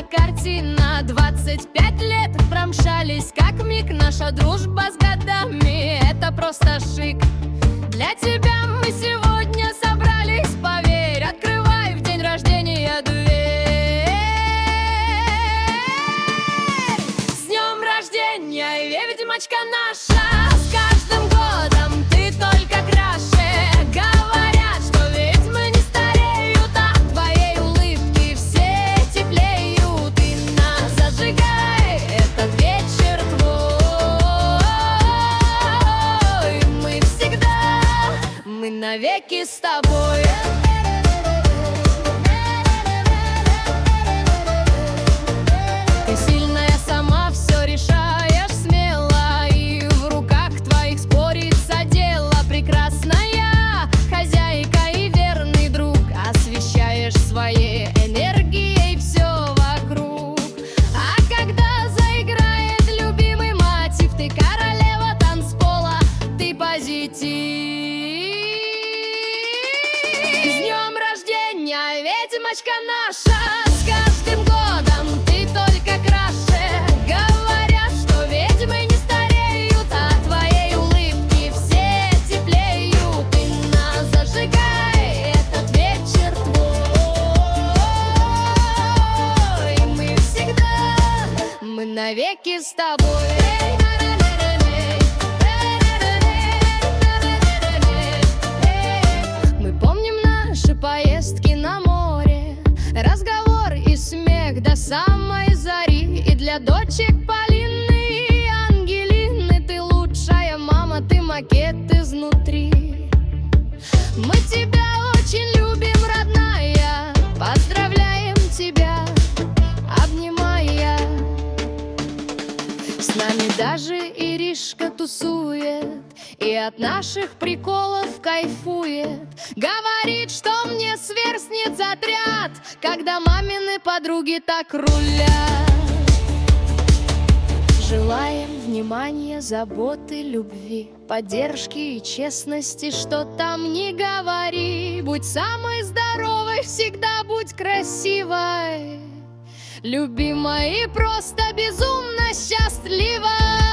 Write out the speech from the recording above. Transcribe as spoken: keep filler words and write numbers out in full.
картина. Двадцать пять лет промчались, как миг. Наша дружба с годами — это просто шик. Для тебя мы сегодня собрались, поверь. Открывай в день рождения дверь. С днем рождения, ведьмочка наша! С каждым годом ты только краше. Говорят, что ведьмы не стареют, от твоей улыбки все теплеют. И нас зажигай этот вечер твой. Мы всегда, мы навеки с тобой. Ты сильная сама, все решаешь смело, и в руках твоих спорится дело. Прекрасная хозяйка и верный друг, освещаешь своей энергией все вокруг. А когда заиграет любимый мотив, ты королева танцпола, ты позитив. С днем рождения, ведьмочка наша! С каждым годом ты только краше. Говорят, что ведьмы не стареют, от твоей улыбки все теплеют. И нас зажигай этот вечер твой. Мы всегда, мы навеки с тобой. Мы помним наши поездки на море, разговор и смех до самой зари. И для дочек Полины и Ангелины ты лучшая мама, ты макет изнутри. Мы тебя очень любим, родная, поздравляем тебя, обнимая. С нами даже Иришка тусует и от наших приколов кайфует. Говорит, что мне сверстниц отряд, когда мамины подруги так рулят. Желаем внимания, заботы, любви, поддержки и честности, что там не говори. Будь самой здоровой, всегда будь красивой, любимой и просто безумно счастливой.